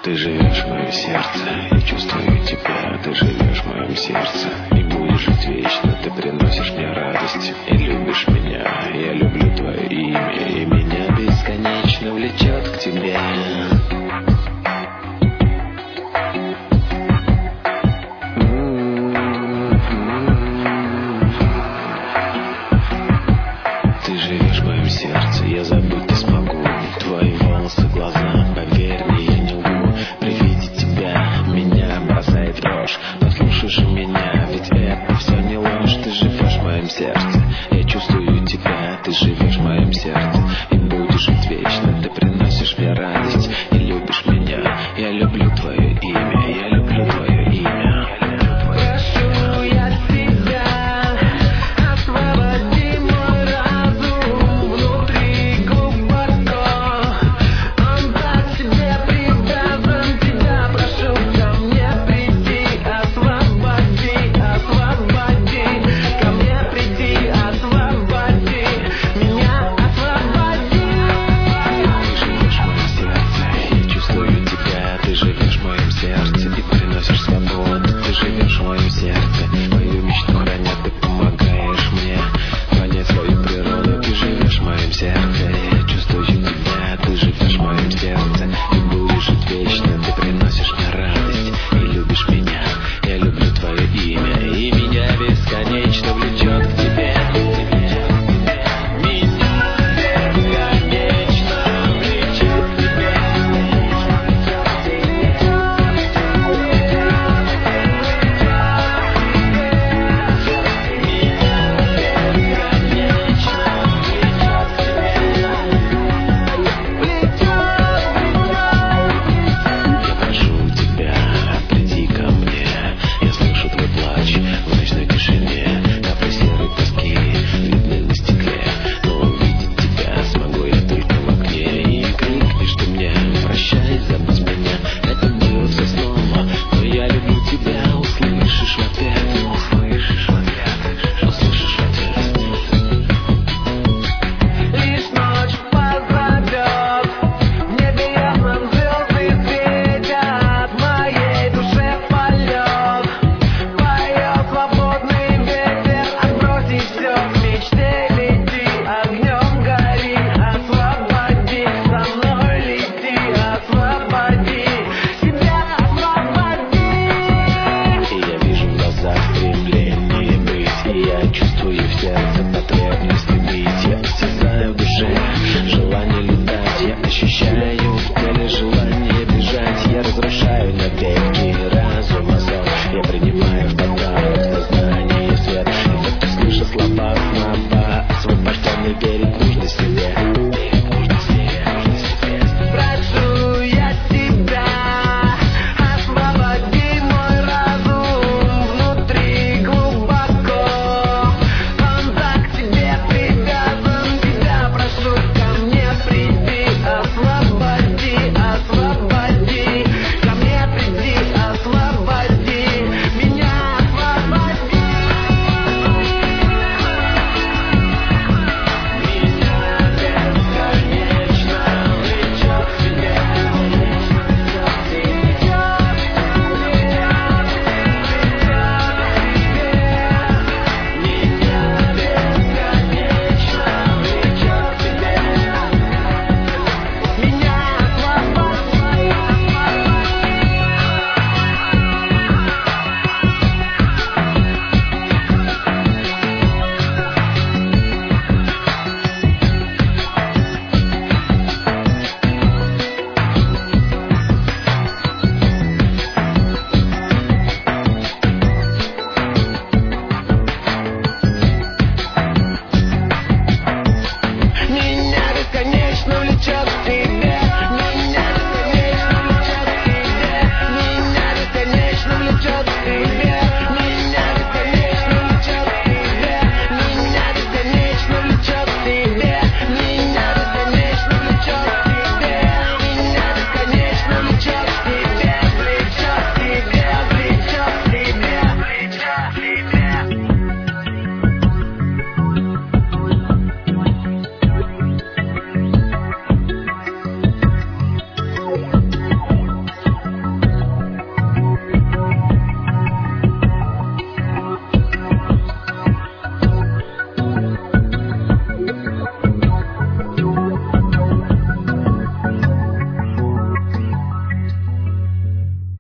Ты живешь в моем сердце, я чувствую тебя. Ты живешь в моем сердце и будешь жить вечно. Ты приносишь мне радость и любишь меня. Я люблю твое имя, и меня бесконечно влечет к тебе. Ты живешь в моем сердце, я забыть не смогу. Твои волосы, глаза, поверь мне, я не лгу. При виде тебя меня бросает дрожь. Послушай же меня, ведь это все не ложь. Ты живешь в моем сердце, я чувствую тебя. Ты живешь в моем сердце и будешь жить вечно. Ты приносишь мне радость и любишь меня. Я люблю твое имя, я люблю твое имя. Ты живешь в моем сердце и приносишь свободу. Ты живешь в моем сердце, мою мечту храня. Ты помогаешь мне понять свою природу. Ты живешь в моем сердце, я чувствую тебя. Ты живешь в моем сердце и будешь жить вечно. Ты приносишь мне радость и любишь меня. Я люблю твое имя, и меня бесконечно влечет